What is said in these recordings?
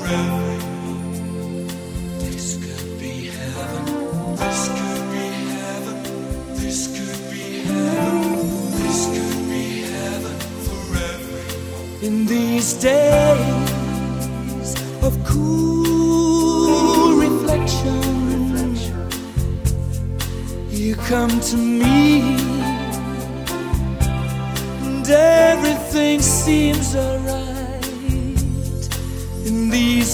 everyone. This could be heaven. This could be heaven. This could be heaven. This could be heaven for everyone. In these days of cool reflection, you come to me, and everything seems alright. In these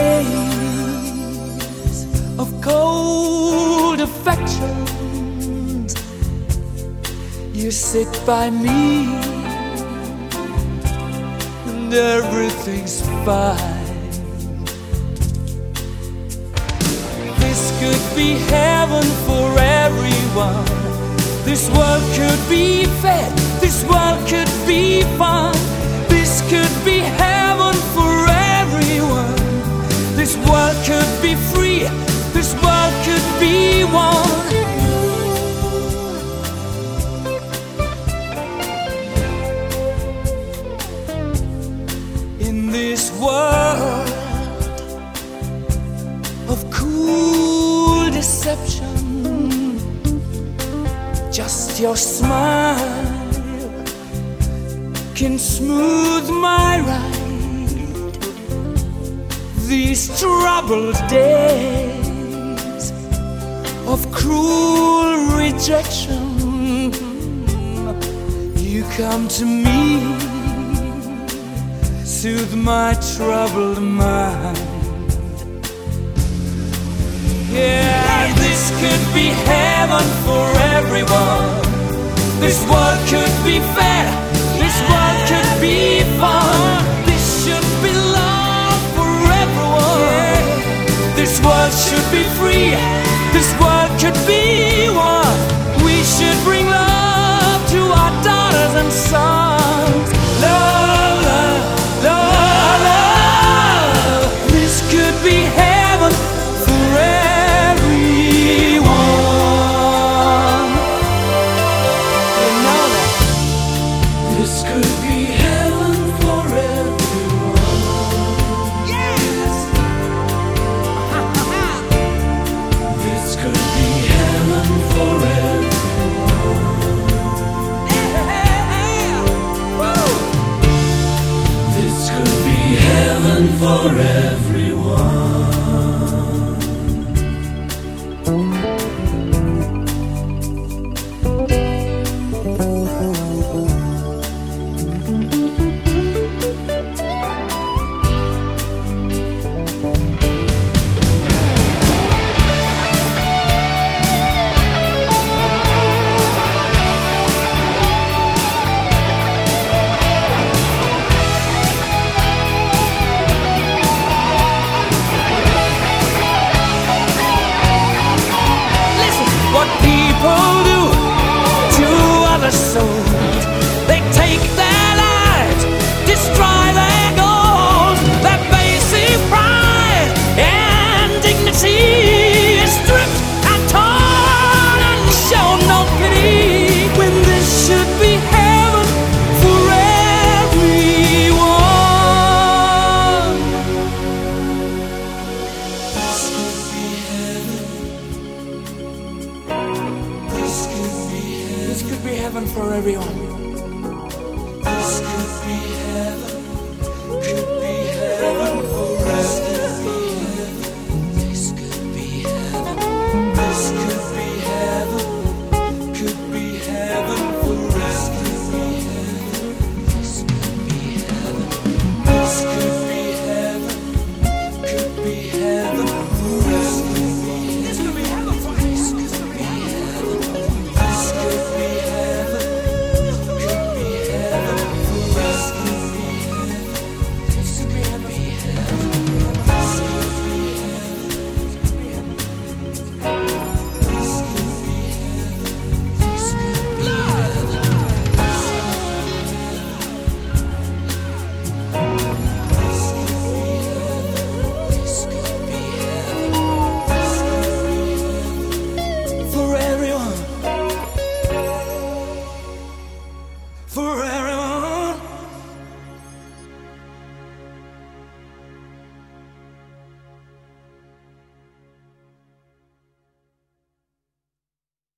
days of cold affections, you sit by me, and everything's fine. This could be heaven for everyone. This world could be fair. This world could be fun. This could be heaven for everyone. This world could be free. This world could be one. In this world of cool deception, just your smile can smooth my ride. These troubled days of cruel rejection, you come to me, soothe my troubled mind. Yeah, this could be heaven for everyone. This world could be fair. This world could be fun. This should be love for everyone. This world should be free. This world could be one. We should bring love to our daughters and sons. Love, love, love, love. This could be heaven for everyone. You know that. This could be heaven for everyone. Yes. This could be heaven for everyone. Yeah. Woo. This could be heaven for everyone.